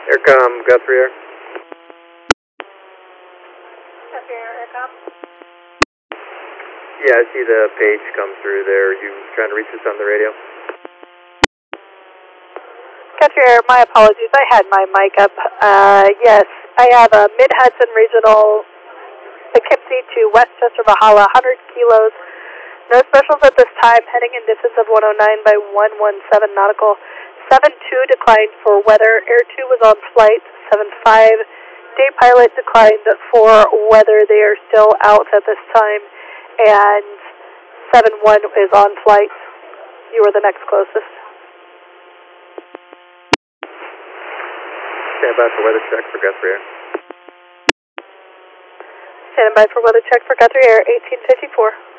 Aircom, Guthrie Air. Guthrie Air, Aircom. Yeah, I see the page come through there. Are you trying to reach us on the radio? Guthrie Air, my apologies. I had my mic up. Yes, I have a Mid-Hudson Regional Poughkeepsie to Westchester, Valhalla, 100 kilos. No specials at this time. Heading in distance of 109 by 117 nautical. 72 declined for weather. Air 2 was on flight. 75. Day pilot declined for weather. They are still out at this time. And 71 is on flight. You are the next closest. Stand by for weather check for Guthrie Air. Standing by for weather check for Guthrie Air, 1854.